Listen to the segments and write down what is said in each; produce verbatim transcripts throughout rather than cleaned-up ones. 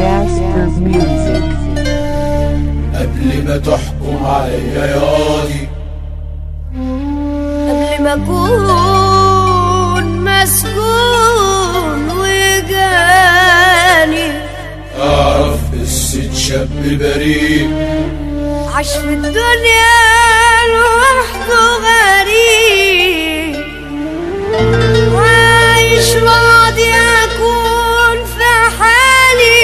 Jasper Music. قبل ما تحكم عليا ياضي، قبل ما اكون مسجون وجاني اعرف قصة شاب بريء عاش في الدنيا لوحده غريب، عايش راضي اكون في حالي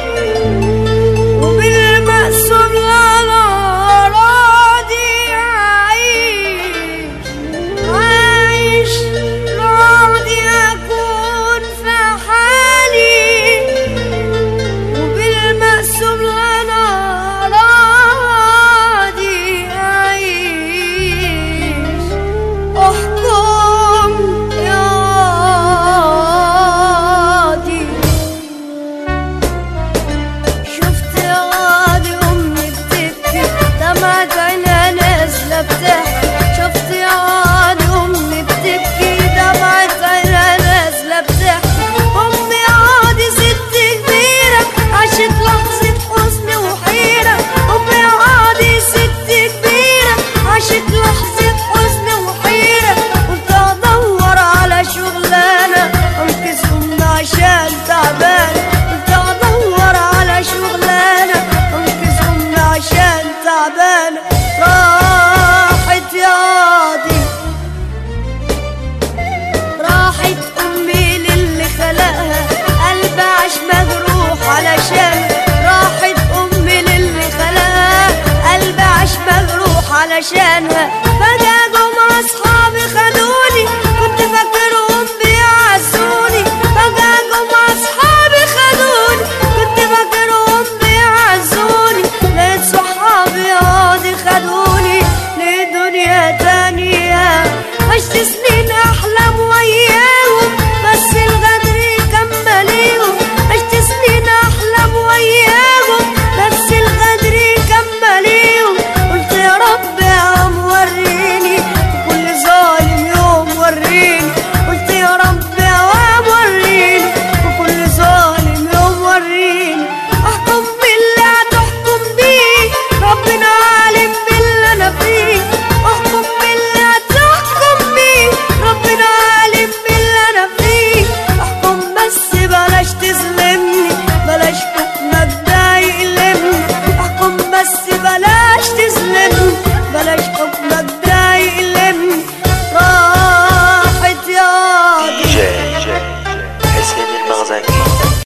وبالمقسوم انا راضي اعيش، عايش راضي اكون في حالي وبالمقسوم انا راضي اعيش. احكم يا قاضي، شفت يا قاضي امي بتبكي دمعة عينها نازله بتحكي، شفت يا قاضي امي بتبكي دمعة عينها نازله بتحكي. امي يا قاضي ست كبيره عاشت لحظه حزن وحيره، امي يا قاضي ست كبيره عاشت لحظه حزن وحيره. قلت ادور على شغلانه انقذ امي عشان تعبانه، قلت ادور على شغلانه انقذ امي عشان تعبانه. راحت يا قاضي، راحت امي للي خلقها قلب عاش مجروح علشان، راحت امي للي خلقها قلب عاش مجروح علشانها.